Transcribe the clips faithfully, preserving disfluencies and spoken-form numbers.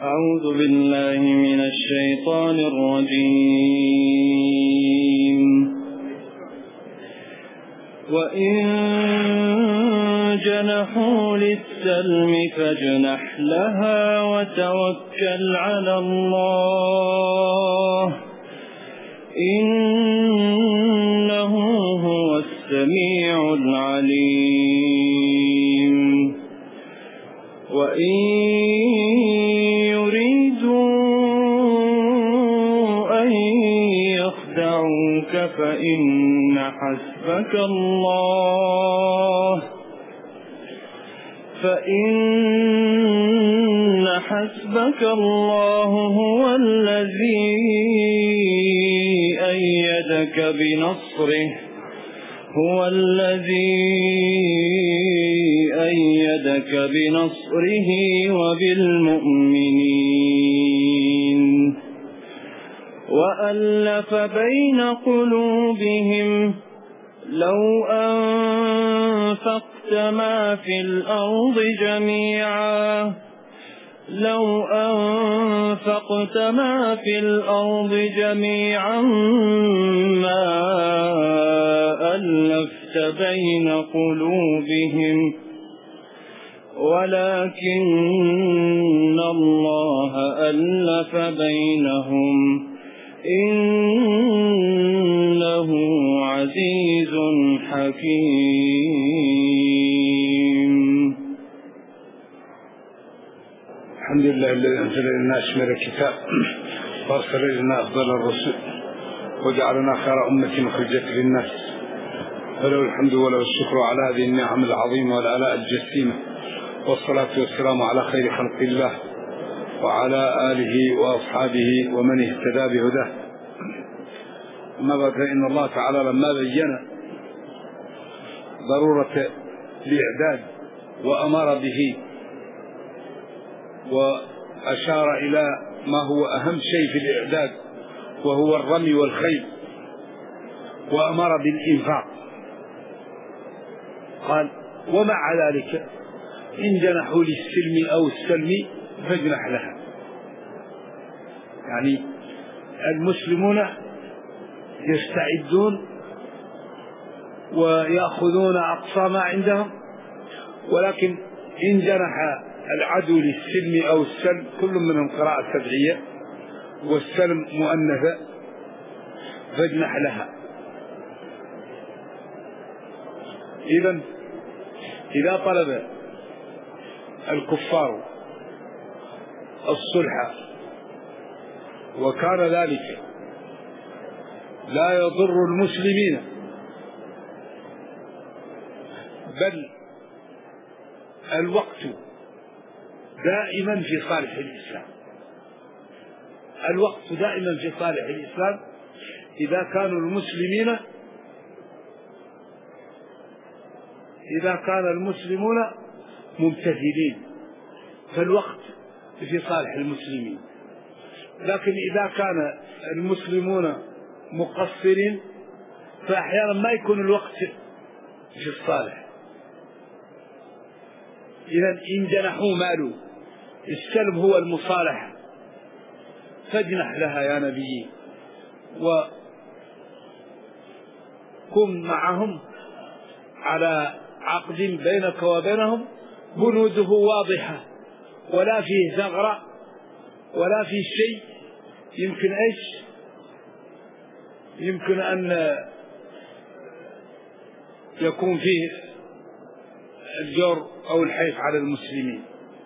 أعوذ بالله من الشيطان الرجيم. وإن جنحوا للسلم فاجنح لها وتوكل على الله إنه هو السميع العليم. وإن يريدوا أن يخدعوك فإن حسبك الله فإن حسبك الله هو الذي أيدك بنصره هو الذي أيدك بنصره وبالمؤمنين وألف بين قلوبهم لو أنفقت ما في الأرض جميعا لو أنفقت ما في الأرض جميعا ما ألفت بين قلوبهم ولكن الله ألف بينهم إنه عزيز حكيم. الحمد لله الذي أنزل لنا أشمل الكتاب وأرسل لنا أفضل الرسل وجعلنا خير أمة أخرجت للناس فله الحمد وله الشكر على هذه النعم العظيمة والآلاء الجسيمة والصلاة والسلام على خير خلق الله وعلى آله وأصحابه ومن اهتدى بهداه. أما بعد فإن الله تعالى لما بين ضرورة الإعداد وأمر به وأشار إلى ما هو أهم شيء في الإعداد وهو الرمي والخيل وأمر بالإنفاق قال ومع ذلك إن جنحوا للسلم أو السلم فاجنح لها. يعني المسلمون يستعدون ويأخذون أقصى ما عندهم ولكن إن جنح العدو للسلم أو السلم كل منهم قراءة سبعية والسلم مؤنثة فاجنح لها. إذن إذا طلب الكفار الصلح وكان ذلك لا يضر المسلمين بل الوقت دائما في صالح الإسلام الوقت دائما في صالح الإسلام إذا كانوا المسلمين إذا كان المسلمون ممتثلين فالوقت في صالح المسلمين. لكن إذا كان المسلمون مقصرين فأحيانا ما يكون الوقت في الصالح. إذن إن جنحوا مالوا السلم هو المصالحة فاجنح لها يا نبي وكن معهم على عقد بينك وبينهم بنوده واضحة ولا فيه ثغرة ولا فيه شيء يمكن ايش يمكن ان يكون فيه الجور او الحيف على المسلمين.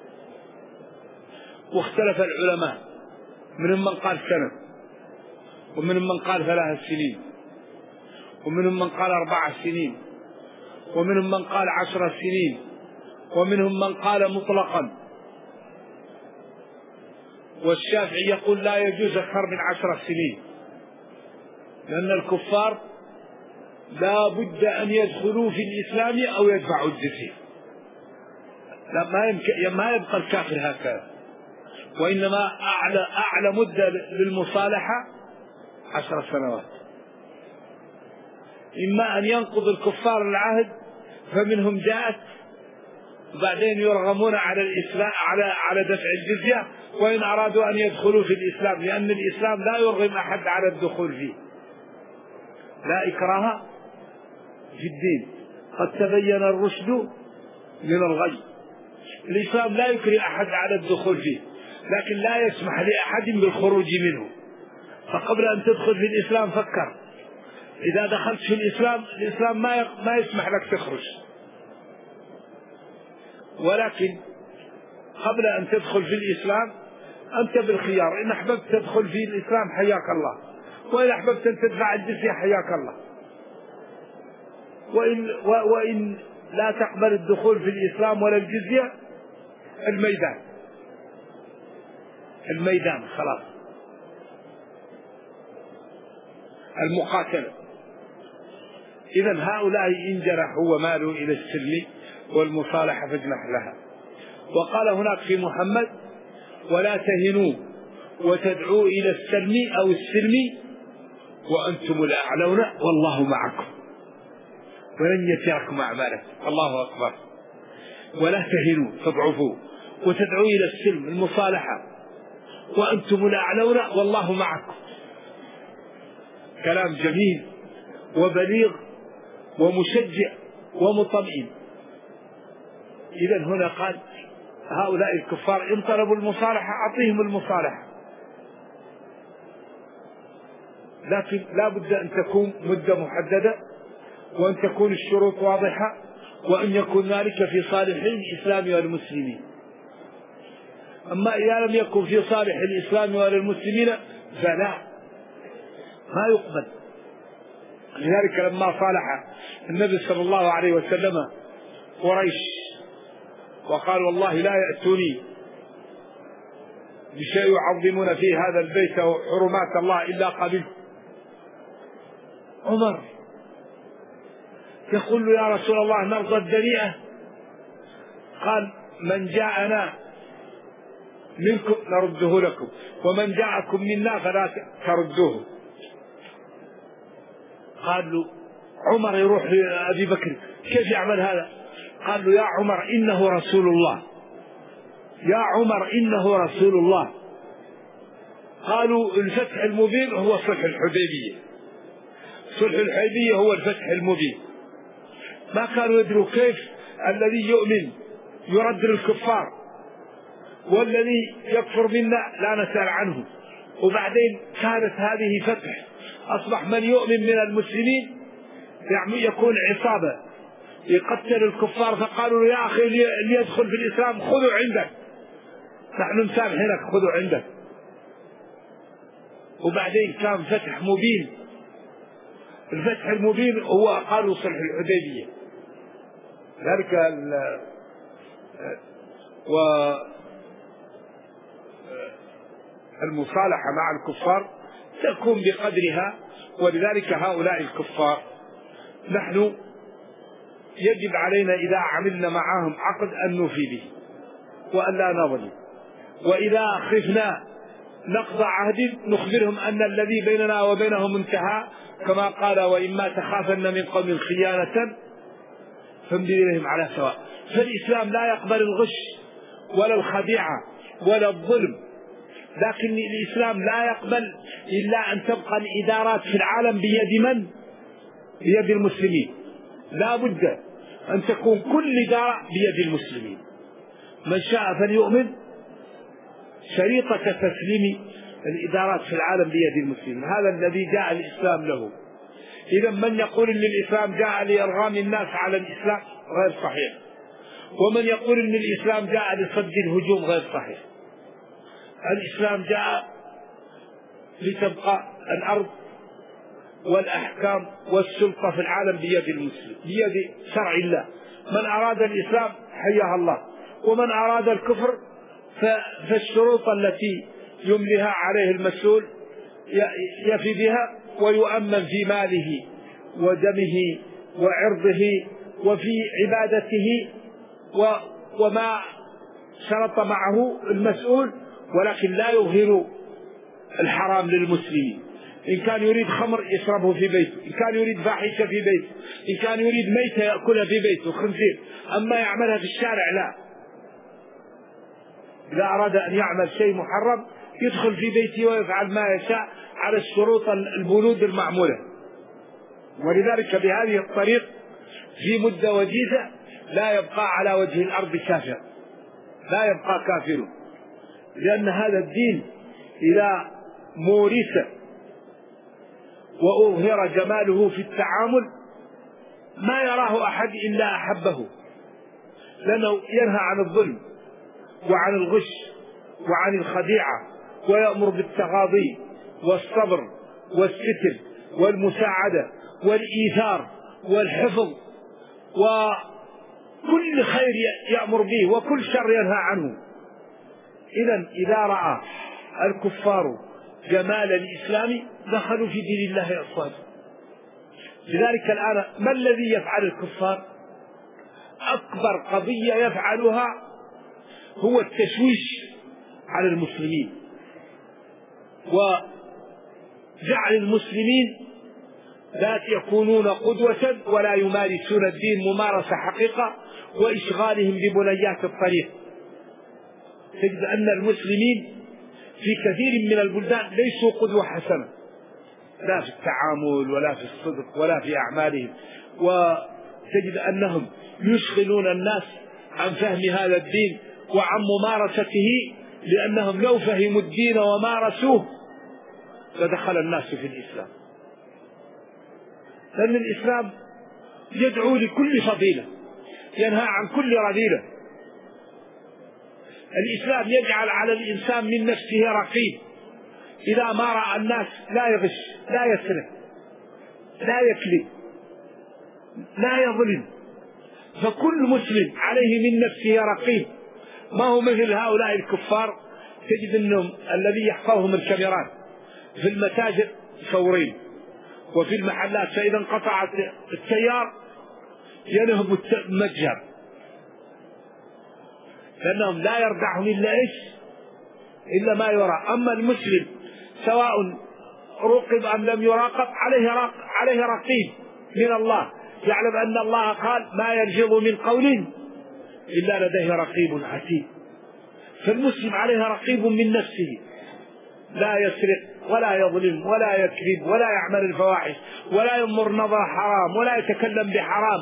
واختلف العلماء منهم من قال سنة ومنهم من قال ثلاث سنين ومنهم من قال أربع سنين ومنهم من قال عشر سنين ومنهم من قال مطلقا. والشافعي يقول لا يجوز أكثر من عشر سنين لأن الكفار لا بد أن يدخلوا في الإسلام أو يدفعوا الجزية ما يبقى الكافر هكذا وإنما أعلى, أعلى مدة للمصالحة عشر سنوات. إما أن ينقض الكفار العهد فمنهم جاءت وبعدين يرغمون على الإسلام على على دفع الجزية وإن أرادوا أن يدخلوا في الإسلام، لأن الإسلام لا يرغم أحد على الدخول فيه. لا إكراه في الدين، قد تبين الرشد من الغي. الإسلام لا يكره أحد على الدخول فيه، لكن لا يسمح لأحد بالخروج منه. فقبل أن تدخل في الإسلام فكر، إذا دخلت في الإسلام الإسلام ما ما يسمح لك تخرج، ولكن قبل أن تدخل في الإسلام أنت بالخيار، إن أحببت تدخل في الإسلام حياك الله، وإن أحببت أن تدفع الجزية حياك الله، وإن, وإن لا تقبل الدخول في الإسلام ولا الجزية الميدان الميدان خلاص، المقاتلة. إذن هؤلاء إن جرحوا ومالوا إلى السلم والمصالحة فاجنح لها. وقال هناك في محمد: ولا تهنوا وتدعوا إلى السلم أو السلم وأنتم الأعلون والله معكم ولن يتركم أعمالكم. الله أكبر. ولا تهنوا تضعفوا وتدعوا إلى السلم المصالحة وأنتم الأعلون والله معكم. كلام جميل وبليغ ومشجع ومطمئن. إذن هنا قال هؤلاء الكفار إن طلبوا المصالحة أعطيهم المصالحة، لكن لا بد أن تكون مدة محددة، وأن تكون الشروط واضحة، وأن يكون ذلك في صالح الإسلام والمسلمين. أما إذا لم يكن في صالح الإسلام والمسلمين فلا ما يقبل. لذلك لما صالح النبي صلى الله عليه وسلم قريش وقال: والله لا يأتوني بشيء يعظمون فيه هذا البيت وحرمات الله إلا قبلت. عمر يقول له: يا رسول الله نرضى الدنيئة؟ قال: من جاءنا منكم نرده لكم، ومن جاءكم منا فلا تردوه. قال له عمر يروح لأبي بكر: كيف يعمل هذا؟ قال له: يا عمر إنه رسول الله، يا عمر إنه رسول الله. قالوا: الفتح المبين هو صلح الحديبية، صلح الحديبية هو الفتح المبين. ما كانوا يدروا كيف الذي يؤمن يرد الكفار، والذي يكفر منا لا نسأل عنه. وبعدين كانت هذه فتح، أصبح من يؤمن من المسلمين يكون عصابة يقتل الكفار. فقالوا له: يا أخي اللي يدخل في الإسلام خذوا عندك، نحن مسامحينك خذوا عندك. وبعدين كان فتح مبين. الفتح المبين هو قالوا صلح الحديبية. ذلك والمصالحة مع الكفار تكون بقدرها. ولذلك هؤلاء الكفار نحن يجب علينا إذا عملنا معهم عقد أن نوفي به وأن لا نظلم، وإذا خفنا نقضى عهد نخبرهم أن الذي بيننا وبينهم انتهى، كما قال: وإما تخافن من قوم خيانة فامضي إليهم على سواء. فالإسلام لا يقبل الغش ولا الخديعة ولا الظلم، لكن الإسلام لا يقبل إلا أن تبقى الإدارات في العالم بيد من؟ بيد المسلمين. لا بد أن تكون كل إدارة بيد المسلمين. من شاء فليؤمن. شريطة تسليم الإدارات في العالم بيد المسلمين، هذا الذي جاء الإسلام له. إذا من يقول أن الإسلام جاء لإرغام الناس على الإسلام غير صحيح، ومن يقول أن الإسلام جاء لصد الهجوم غير صحيح. الإسلام جاء لتبقى الأرض والأحكام والسلطة في العالم بيد المسلم، بيد شرع الله. من أراد الإسلام حياه الله، ومن أراد الكفر فالشروط التي يمليها عليه المسؤول يفي بها ويؤمن في ماله ودمه وعرضه وفي عبادته وما شرط معه المسؤول، ولكن لا يظهر الحرام للمسلمين، إن كان يريد خمر يشربه في بيته، إن كان يريد فاحشة في بيته، إن كان يريد ميتة يأكلها في بيته خنزير، أما يعملها في الشارع لا. إذا أراد أن يعمل شيء محرم يدخل في بيته ويفعل ما يشاء على الشروط البنود المعمولة. ولذلك بهذه الطريق في مدة وجيزة لا يبقى على وجه الأرض كافر، لا يبقى كافر، لأن هذا الدين إذا مورث وأظهر جماله في التعامل ما يراه أحد إلا أحبه، لأنه ينهى عن الظلم وعن الغش وعن الخديعة، ويأمر بالتغاضي والصبر والستر والمساعدة والإيثار والحفظ، وكل خير يأمر به وكل شر ينهى عنه. إذن إذا رأى الكفار جمال الإسلام دخلوا في دين الله أفواجا. لذلك الآن ما الذي يفعل الكفار؟ أكبر قضية يفعلها هو التشويش على المسلمين وجعل المسلمين لا يكونون قدوة ولا يمارسون الدين ممارسة حقيقة، وإشغالهم ببنيات الطريق. تجد أن المسلمين في كثير من البلدان ليسوا قدوة حسنة، لا في التعامل ولا في الصدق ولا في أعمالهم، وتجد أنهم يشغلون الناس عن فهم هذا الدين وعن ممارسته، لأنهم لو فهموا الدين ومارسوه لدخل الناس في الإسلام. لأن الإسلام يدعو لكل فضيلة، ينهى عن كل رذيلة. الإسلام يجعل على الإنسان من نفسه رقيب، إذا ما رأى الناس لا يغش لا يسرق لا يكذب لا يظلم، فكل مسلم عليه من نفسه رقيب، ما هو مثل هؤلاء الكفار. تجد أنهم الذي يحفظهم الكاميرات في المتاجر فورين، وفي المحلات فإذا انقطع التيار ينهب المتجر، لأنهم لا يردعهم إلا إيش إلا ما يرى. أما المسلم سواء رقب أم لم يراقب عليه عليه رقيب من الله، يعلم أن الله قال ما يلفظ من قول إلا لديه رقيب عتيد. فالمسلم عليه رقيب من نفسه، لا يسرق ولا يظلم ولا يكذب ولا يعمل الفواحش ولا ينظر نظر حرام ولا يتكلم بحرام.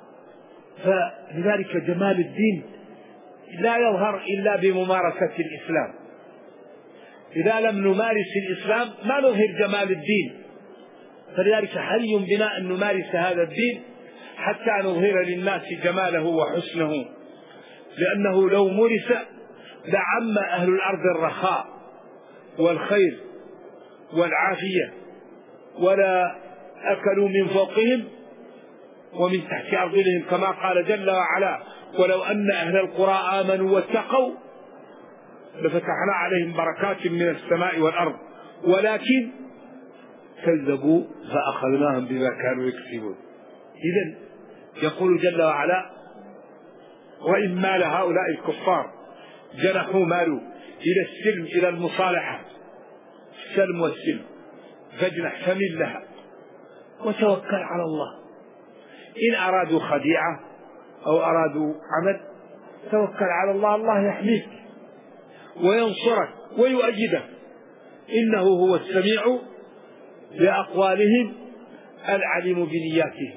فلذلك جمال الدين لا يظهر إلا بممارسة الإسلام. إذا لم نمارس الإسلام ما نظهر جمال الدين، فلذلك حري بنا أن نمارس هذا الدين حتى نظهر للناس جماله وحسنه، لأنه لو مارس لعم أهل الأرض الرخاء والخير والعافية، ولا أكلوا من فوقهم ومن تحت أرجلهم، كما قال جل وعلا ولو أن أهل القرى آمنوا واتقوا لفتحنا عليهم بركات من السماء والأرض ولكن كذبوا فأخذناهم بما كانوا يكسبون. إذن يقول جل وعلا وإن مال هؤلاء الكفار جنحوا مالوا إلى السلم إلى المصالحة السلم والسلم فاجنح فمن لها وتوكل على الله. إن أرادوا خديعة أو أرادوا عمل توكل على الله، الله يحميك وينصرك ويؤيدك، إنه هو السميع لأقوالهم العليم بنياتهم.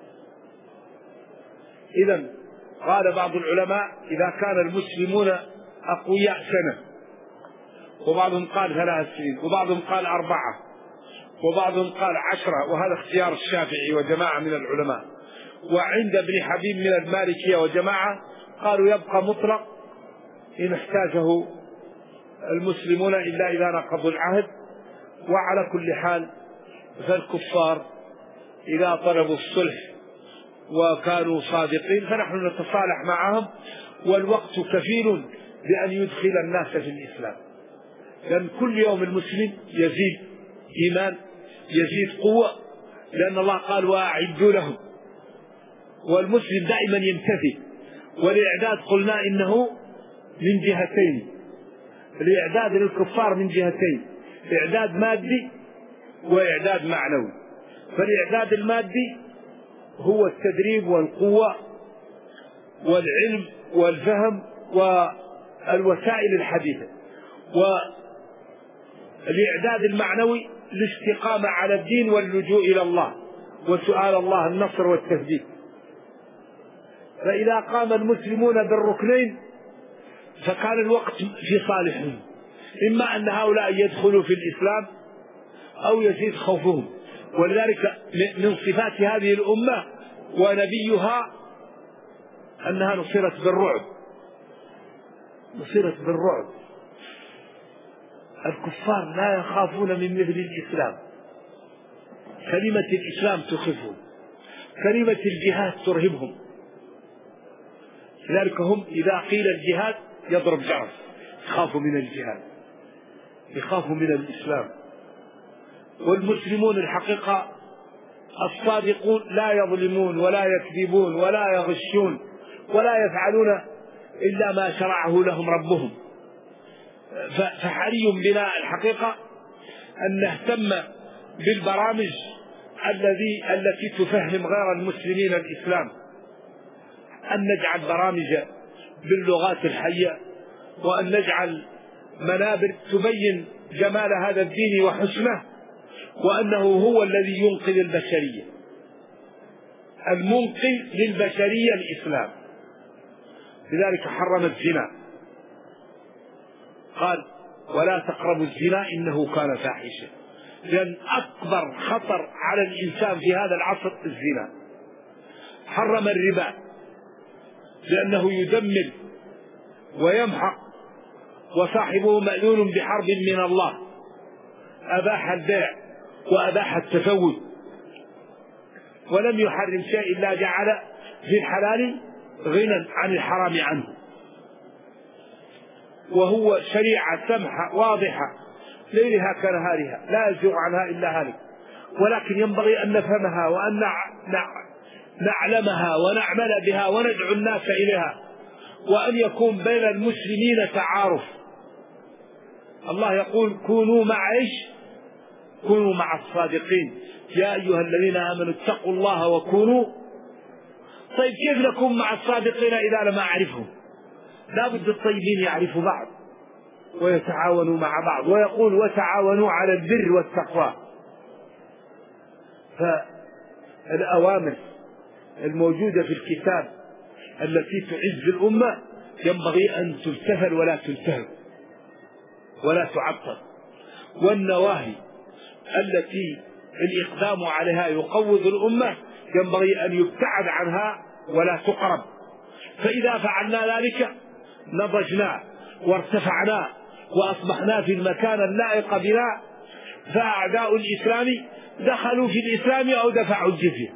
إذن قال بعض العلماء إذا كان المسلمون أقوياء سنة، وبعضهم قال ثلاث سنين، وبعضهم قال أربعة، وبعضهم قال عشرة، وهذا اختيار الشافعي وجماعة من العلماء. وعند ابن حبيب من المالكية وجماعة قالوا يبقى مطلق إن احتاجه المسلمون إلا إذا نقضوا العهد. وعلى كل حال فالكفار إذا طلبوا الصلح وكانوا صادقين فنحن نتصالح معهم، والوقت كفيل بأن يدخل الناس في الإسلام، لأن كل يوم المسلم يزيد إيمان يزيد قوة، لأن الله قال وأعدوا لهم، والمسلم دائما يمتثل. والإعداد قلنا إنه من جهتين، الإعداد للكفار من جهتين، إعداد مادي وإعداد معنوي. فالإعداد المادي هو التدريب والقوة والعلم والفهم والوسائل الحديثة، والإعداد المعنوي الاستقامة على الدين واللجوء إلى الله وسؤال الله النصر والتثبيت. فإذا قام المسلمون بالركنين فكان الوقت في صالحهم، إما أن هؤلاء يدخلوا في الإسلام أو يزيد خوفهم. ولذلك من صفات هذه الأمة ونبيها أنها نصرت بالرعب، نصرت بالرعب. الكفار لا يخافون من مثل الإسلام، كلمة الإسلام تخفهم، كلمة الجهاد ترهبهم. لذلك هم إذا قيل الجهاد يضرب جرس، يخافوا من الجهاد، يخافوا من الإسلام. والمسلمون الحقيقة الصادقون لا يظلمون ولا يكذبون ولا يغشون ولا يفعلون إلا ما شرعه لهم ربهم. فحري بنا الحقيقة أن نهتم بالبرامج الذي التي تفهم غير المسلمين الإسلام، أن نجعل برامج باللغات الحية، وأن نجعل منابر تبين جمال هذا الدين وحسنه، وأنه هو الذي ينقذ البشرية. المنقذ للبشرية الإسلام. لذلك حرم الزنا، قال ولا تقربوا الزنا إنه كان فاحشة، لأن أكبر خطر على الإنسان في هذا العصر الزنا. حرم الربا لأنه يدمر ويمحق وصاحبه مأذون بحرب من الله. أباح البيع وأباح التفوت، ولم يحرم شيء إلا جعل في الحلال غنى عن الحرام عنه. وهو شريعة سمحة واضحة ليلها كنهارها لا يزيغ عنها إلا هالك، ولكن ينبغي أن نفهمها وأن نعلمها ونعمل بها وندعو الناس إليها، وأن يكون بين المسلمين تعارف. الله يقول كونوا مع إيش؟ كونوا مع الصادقين يا أيها الذين آمنوا اتقوا الله وكونوا. طيب كيف نكون مع الصادقين إذا لم أعرفهم؟ لا بد الطيبين يعرفوا بعض ويتعاونوا مع بعض، ويقول وتعاونوا على البر والتقوى. فالأوامر الموجودة في الكتاب التي تعز الأمة ينبغي أن تمتثل ولا تنتهك ولا تعطل، والنواهي التي الإقدام عليها يقوض الأمة ينبغي أن يبتعد عنها ولا تقرب. فإذا فعلنا ذلك نضجنا وارتفعنا وأصبحنا في المكان اللائق بنا، فأعداء الإسلام دخلوا في الإسلام أو دفعوا الجزية.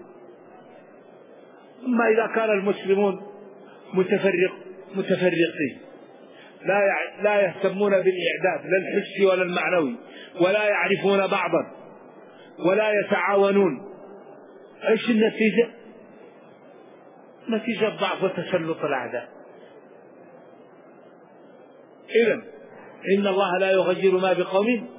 أما إذا كان المسلمون متفرق متفرقين لا لا يهتمون بالإعداد لا الحسي ولا المعنوي، ولا يعرفون بعضا ولا يتعاونون، ايش النتيجة؟ نتيجة ضعف وتسلط الأعداء. إذن إن الله لا يغير ما بقوم.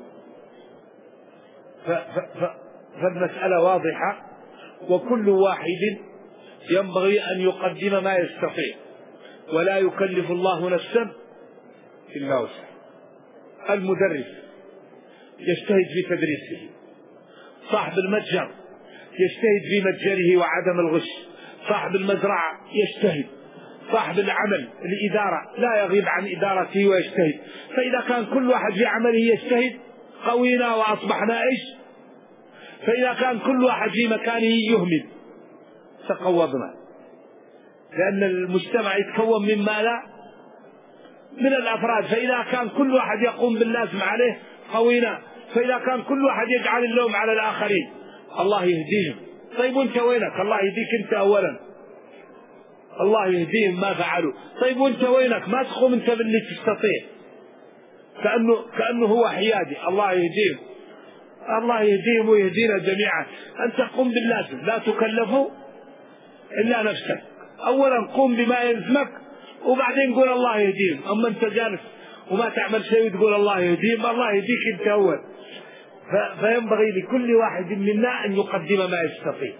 فالمسألة واضحة، وكل واحد ينبغي أن يقدم ما يستطيع، ولا يكلف الله نفسا إلا وسعها. المدرس يجتهد في تدريسه، صاحب المتجر يجتهد في متجره وعدم الغش، صاحب المزرعة يجتهد، صاحب العمل الإدارة لا يغيب عن إدارته ويجتهد. فإذا كان كل واحد في عمله يجتهد قوينا وأصبحنا إيش؟ فإذا كان كل واحد في مكانه يهمل تقوضنا، لأن المجتمع يتكون من ماذا؟ من الأفراد. فإذا كان كل واحد يقوم باللازم عليه قوينا، فإذا كان كل واحد يجعل اللوم على الآخرين الله يهديهم. طيب وانت وينك؟ الله يهديك انت أولا، الله يهديهم ما فعلوا. طيب وانت وينك؟ ما تقوم انت باللي تستطيع، كأنه, كأنه هو حيادي. الله يهديهم، الله يهديهم ويهدينا جميعا. أنت قم باللازم، لا تكلفوا إلا نفسك. أولا قم بما يلزمك وبعدين قول الله يهديهم. أما أنت جالس وما تعمل شيء وتقول الله يهديهم، الله يهديك أنت أول. فينبغي لكل واحد منا أن يقدم ما يستطيع،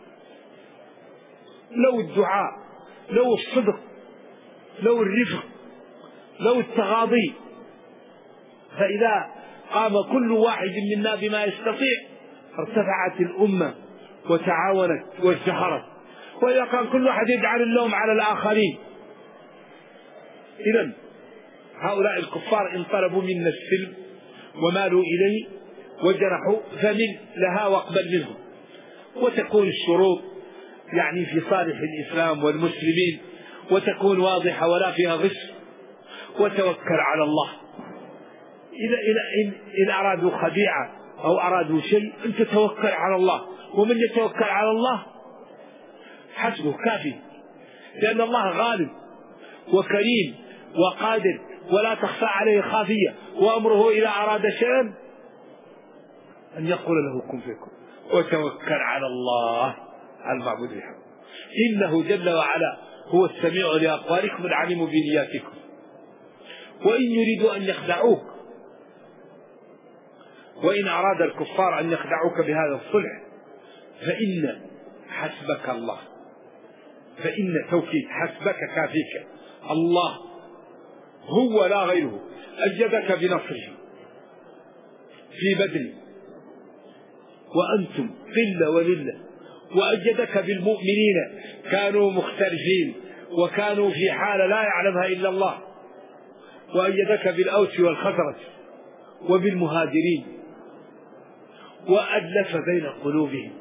لو الدعاء، لو الصدق، لو الرفق، لو التغاضي. فإذا قام كل واحد منا بما يستطيع ارتفعت الأمة وتعاونت وازدهرت. وإذا كان كل واحد يجعل اللوم على الآخرين، إذن هؤلاء الكفار إن طلبوا منا السلم ومالوا إليه وجرحوا فمن لها واقبل منهم، وتكون الشروط يعني في صالح الإسلام والمسلمين، وتكون واضحة ولا فيها غش، وتوكل على الله. إذا إن, إن أرادوا خديعة أو أرادوا شيء أن تتوكل على الله، ومن يتوكل على الله حسبه كافي، لأن الله غالب وكريم وقادر ولا تخفى عليه خافية، وأمره إذا أراد شيئا أن يقول له كن فيكن، وتوكل على الله على المعبود بحق، إنه جل وعلا هو السميع لأقوالكم العليم بنياتكم. وإن يريدوا أن يخدعوك، وإن أراد الكفار أن يخدعوك بهذا الصلح فإن حسبك الله، فإن توكيد حسبك كافيك الله هو لا غيره، أجدك بنصره في بدر وأنتم قلة ولله، وأجدك بالمؤمنين كانوا مختلفين وكانوا في حالة لا يعلمها إلا الله، وأيدك بالأوس والخزرج وبالمهاجرين، وألف بين قلوبهم،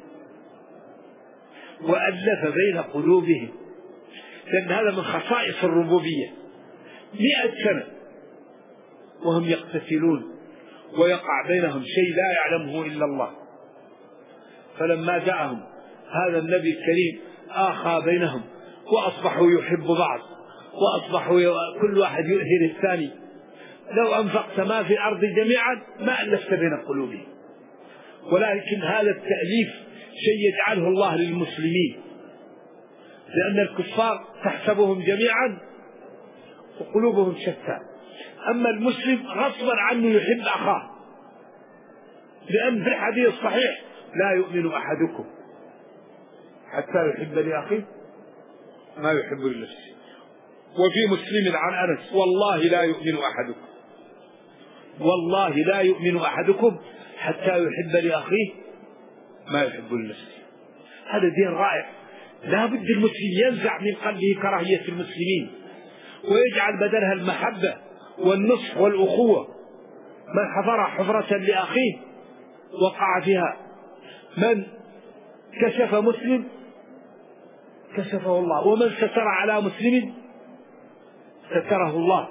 وألف بين قلوبهم، لأن هذا من خصائص الربوبية. مئة سنة وهم يقتتلون ويقع بينهم شيء لا يعلمه إلا الله، فلما جاءهم هذا النبي الكريم آخى بينهم، وأصبحوا يحب بعض، وأصبحوا كل واحد يؤثر الثاني. لو أنفقت ما في الأرض جميعا ما ألفت بين قلوبهم، ولكن هذا التأليف شيء يجعله الله للمسلمين، لأن الكفار تحسبهم جميعا وقلوبهم شتى، أما المسلم غصبا عنه يحب أخاه، لأن في الحديث الصحيح لا يؤمن أحدكم حتى يحب لأخيه ما يحب لنفسه. وفي مسلم عن أنس والله لا يؤمن أحدكم، والله لا يؤمن أحدكم حتى يحب لأخيه ما يحب لنفسه. هذا دين رائع، لا بد المسلم ينزع من قلبه كراهية المسلمين ويجعل بدلها المحبة والنصح والأخوة. من حفر حفرة لأخيه وقع فيها، من كشف مسلم كشفه الله، ومن ستر على مسلم ستره الله.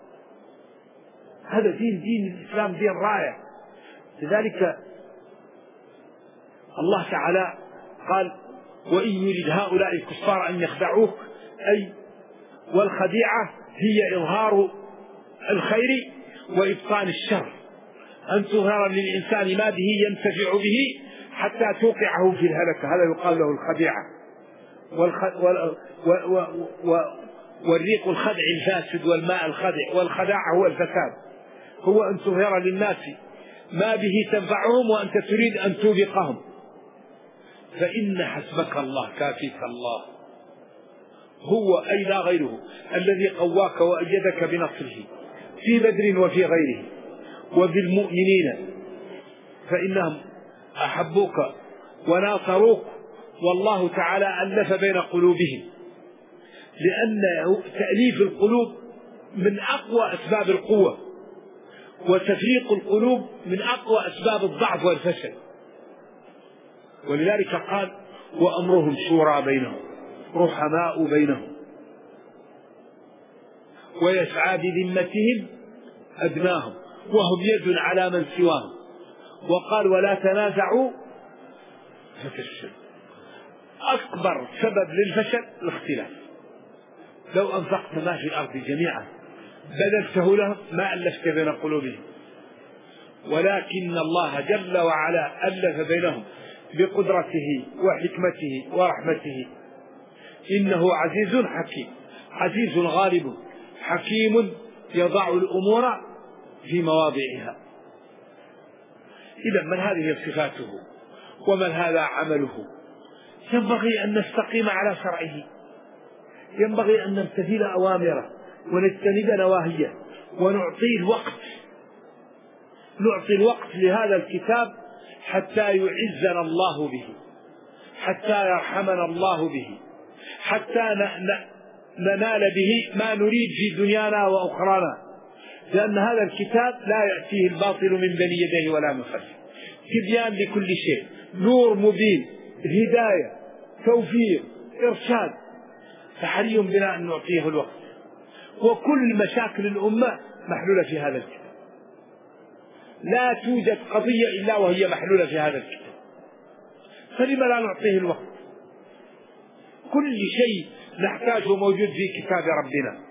هذا دين دين الإسلام دين رائع. لذلك الله تعالى قال وإن يريد هؤلاء الكفار أن يخدعوك، أي والخديعة هي إظهار الخير وإبطان الشر، أن تظهر للإنسان ما به ينتفع به حتى توقعه في الهلكة، هذا يقال له الخديعة. والخ... وال... و... و... و... والريق الخدع الفاسد والماء الخدع، والخداع هو الفساد، هو أن تظهر للناس ما به تنفعهم وأنت تريد أن توبقهم. فإن حسبك الله كافيك الله هو أي لا غيره الذي قواك وأيدك بنصره في بدر وفي غيره، وبالمؤمنين فإنهم أحبوك وناصروك، والله تعالى ألف بين قلوبهم، لأن تأليف القلوب من أقوى أسباب القوة، وتفريق القلوب من أقوى أسباب الضعف والفشل. ولذلك قال وأمرهم شورى بينهم رحماء بينهم ويسعى بذمتهم أدناهم وهم يد على من سواهم. وقال ولا تنازعوا فتفشلوا. أكبر سبب للفشل الاختلاف. لو أنفقت ما في الأرض جميعا بذلته لهم ما ألفت بين قلوبهم، ولكن الله جل وعلا ألف بينهم بقدرته وحكمته ورحمته. إنه عزيز حكيم، عزيز غالب حكيم يضع الأمور في مواضعها. إذا من هذه صفاته ومن هذا عمله؟ ينبغي أن نستقيم على شرعه، ينبغي أن نمتثل أوامره ونجتنب نواهيه ونعطيه الوقت، نعطي الوقت لهذا الكتاب حتى يعزنا الله به، حتى يرحمنا الله به، حتى ننال به ما نريد في دنيانا وأخرانا، لأن هذا الكتاب لا يأتيه الباطل من بين يديه ولا من خلفه، تبيان لكل شيء، نور مبين، هداية، توفيق، إرشاد. فحري بنا أن نعطيه الوقت، وكل مشاكل الأمة محلولة في هذا الكتاب، لا توجد قضية إلا وهي محلولة في هذا الكتاب، فلما لا نعطيه الوقت؟ كل شيء نحتاجه موجود في كتاب ربنا.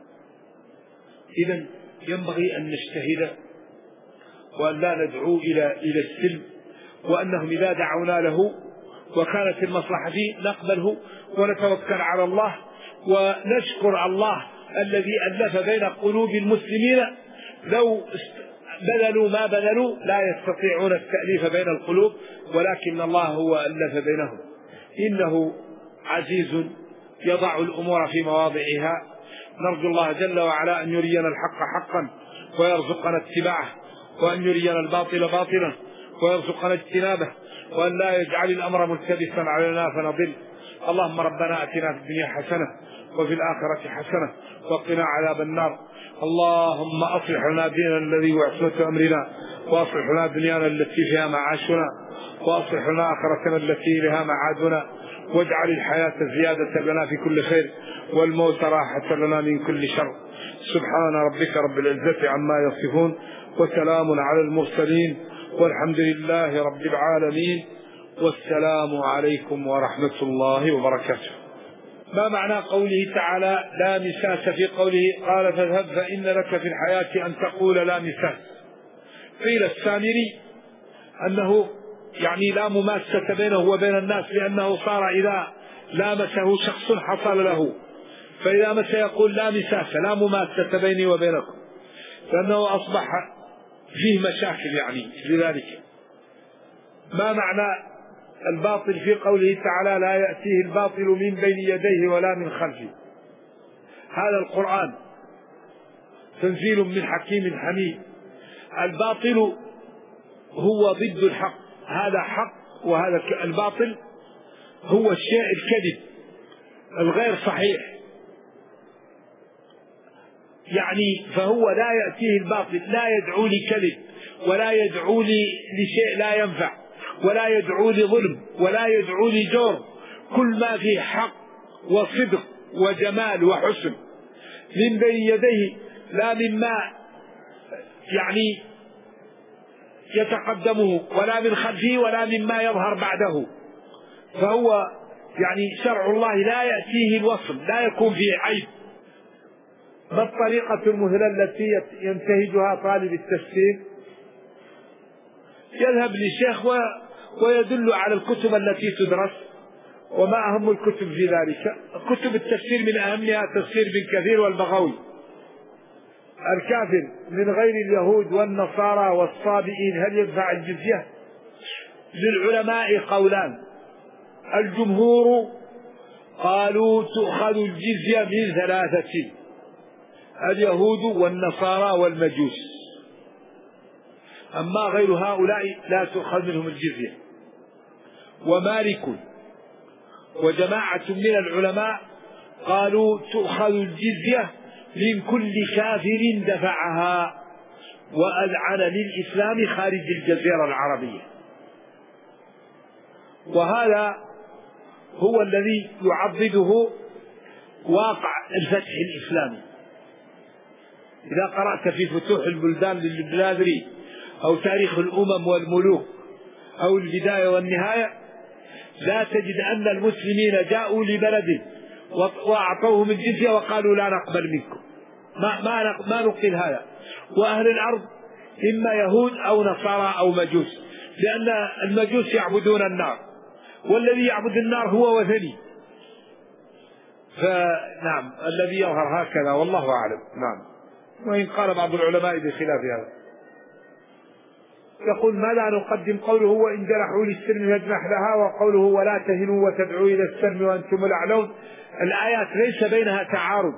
إذن ينبغي أن نجتهد وأن لا ندعو إلى إلى السلم، وأنهم إذا دعونا له وكانت المصلحة فيه نقبله ونتوكل على الله ونشكر الله الذي ألف بين قلوب المسلمين. لو بذلوا ما بذلوا لا يستطيعون التأليف بين القلوب، ولكن الله هو ألف بينهم. إنه عزيز يضع الأمور في مواضعها. نرجو الله جل وعلا أن يرينا الحق حقا ويرزقنا اتباعه، وأن يرينا الباطل باطلا ويرزقنا اجتنابه، وأن لا يجعل الأمر ملتبسا علينا فنضل. اللهم ربنا أتنا في الدنيا حسنة وفي الآخرة حسنة وقنا عذاب النار. اللهم أصلح لنا ديننا الذي هو عصمة أمرنا، وأصلح لنا دنيانا التي فيها معاشنا، وأصلح لنا آخرتنا التي لها معادنا، واجعل الحياة زيادة لنا في كل خير والموت راحة لنا من كل شر. سبحان ربك رب العزة عما يصفون، وسلام على المرسلين، والحمد لله رب العالمين، والسلام عليكم ورحمة الله وبركاته. ما معنى قوله تعالى لا مساس في قوله قال فاذهب فإن لك في الحياة أن تقول لا مساس؟ قيل السامري أنه يعني لا مماسة بينه وبين الناس، لأنه صار إذا لامسه شخص حصل له، فإذا مس يقول لا مساس لا مماسة بيني وبينكم، لأنه أصبح فيه مشاكل يعني لذلك. ما معنى الباطل في قوله تعالى لا يأتيه الباطل من بين يديه ولا من خلفه؟ هذا القرآن تنزيل من حكيم حميد. الباطل هو ضد الحق، هذا حق وهذا الباطل هو الشيء الكذب الغير صحيح، يعني فهو لا يأتيه الباطل، لا يدعو لكذب ولا يدعو لشيء لا ينفع ولا يدعو لظلم ولا يدعو لجور، كل ما فيه حق وصدق وجمال وحسن من بين يديه لا مما يعني يتقدمه ولا من خلفه ولا مما يظهر بعده. فهو يعني شرع الله لا يأتيه الوصل، لا يكون فيه عيب. ما الطريقة المثلى التي ينتهجها طالب التفسير؟ يذهب للشيخ ويدل على الكتب التي تدرس، وما أهم الكتب في ذلك؟ كتب التفسير من أهمها تفسير ابن كثير والبغوي. الكافر من غير اليهود والنصارى والصابئين هل يدفع الجزية؟ للعلماء قولان، الجمهور قالوا تؤخذ الجزية من ثلاثة: اليهود والنصارى والمجوس، أما غير هؤلاء لا تؤخذ منهم الجزية. ومالك وجماعة من العلماء قالوا تؤخذ الجزية من كل كافر دفعها وأذعن للإسلام خارج الجزيرة العربية. وهذا هو الذي يعضده واقع الفتح الإسلامي. إذا قرأت في فتوح البلدان للبلادري أو تاريخ الأمم والملوك أو البداية والنهاية لا تجد أن المسلمين جاءوا لبلد وأعطوهم الجزية وقالوا لا نقبل منكم، ما, ما, ما نقبل هذا. وأهل الأرض إما يهود أو نصارى أو مجوس، لأن المجوس يعبدون النار، والذي يعبد النار هو وثني. فنعم الذي يظهر هكذا والله أعلم. نعم، وإن قال بعض العلماء بخلاف هذا. يقول ماذا نقدم؟ قوله وإن جنحوا للسلم فاجنح لها، وقوله ولا تهنوا وتدعوا إلى السلم وأنتم الأعلون. الآيات ليس بينها تعارض،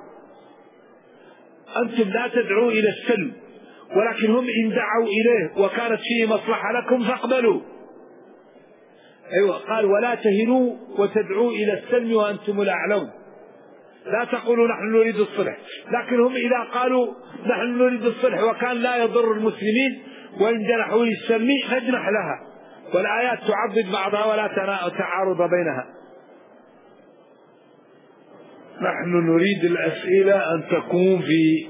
أنتم لا تدعوا إلى السلم، ولكن هم إن دعوا إليه وكانت فيه مصلحة لكم فاقبلوا. أيوة، قال ولا تهنوا وتدعوا إلى السلم وأنتم الأعلون، لا تقولوا نحن نريد الصلح، لكن هم إذا قالوا نحن نريد الصلح وكان لا يضر المسلمين وإن جنحوا للسلم فاجنح لها، والآيات تعضد بعضها ولا تعارض بينها. نحن نريد الأسئلة أن تكون في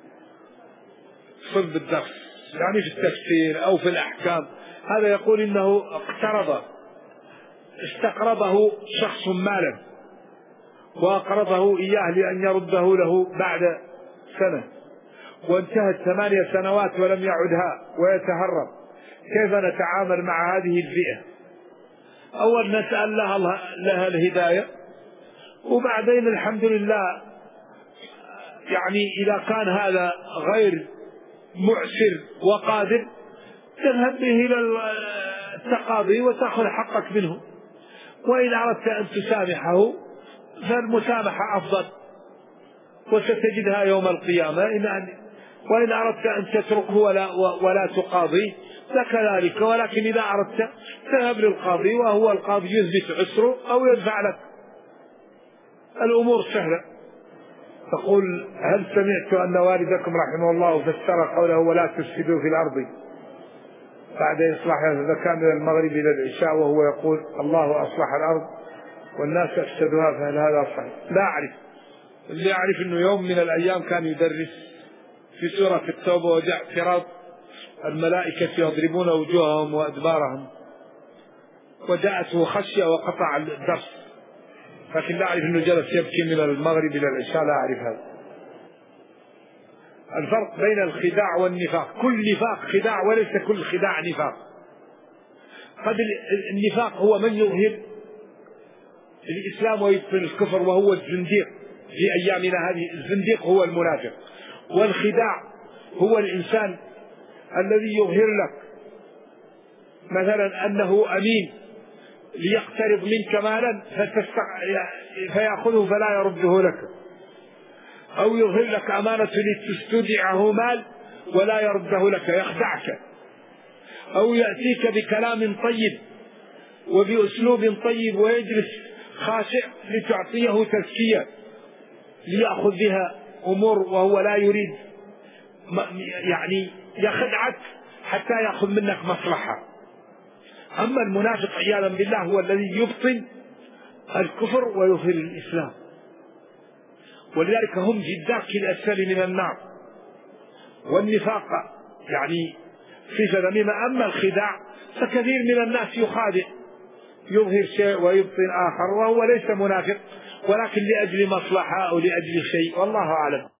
صلب الدرس، يعني في التفسير أو في الأحكام. هذا يقول إنه اقترض استقرضه شخص مالا وأقرضه إياه لأن يرده له بعد سنة، وانتهت ثمانية سنوات ولم يعدها ويتهرب، كيف نتعامل مع هذه الفئة؟ أول نسأل لها, لها الهداية، وبعدين الحمد لله يعني إذا كان هذا غير معسر وقادر تذهب به إلى التقاضي وتأخذ حقك منه، وإن أردت أن تسامحه فالمسامحة أفضل وستجدها يوم القيامة، وإن أردت أن تتركه ولا, ولا تقاضي فكذلك، ولكن إذا أردت تذهب للقاضي وهو القاضي يثبت عسره أو يدفع لك، الأمور سهلة. تقول هل سمعت أن والدكم رحمه الله فسر قوله ولا تفسدوا في الأرض بعد إصلاحها، فذكر من المغرب إلى العشاء وهو يقول الله أصلح الأرض والناس أفسدوها، فهل هذا صحيح؟ لا أعرف. اللي أعرف أنه يوم من الأيام كان يدرس في سورة التوبة وجاء اعتراض الملائكة يضربون وجوههم وأدبارهم، وجاءته خشية وقطع الدرس، لكن لا أعرف أنه جلس يبكي من المغرب إلى العشاء، لا أعرف هذا. الفرق بين الخداع والنفاق، كل نفاق خداع وليس كل خداع نفاق. قد النفاق هو من يظهر الإسلام ويبطن الكفر وهو الزنديق، في أيامنا هذه الزنديق هو المنافق، والخداع هو الإنسان الذي يظهر لك مثلا أنه أمين ليقترض منك مالا فيأخذه فلا يرده لك، أو يظهر لك أمانة لتستودعه مال ولا يرده لك، يخدعك، أو يأتيك بكلام طيب وبأسلوب طيب ويجلس خاشع لتعطيه تزكية ليأخذ بها أمور وهو لا يريد، يعني يخدعك حتى يأخذ منك مصلحة. أما المنافق عياذا بالله هو الذي يبطن الكفر ويظهر الإسلام، ولذلك هم في الدرك الأسفل من النار. والنفاق يعني صفة ذميمة. أما الخداع فكثير من الناس يخادع، يظهر شيء ويبطن آخر، وهو ليس منافق ولكن لأجل مصلحة أو لأجل شيء، والله أعلم.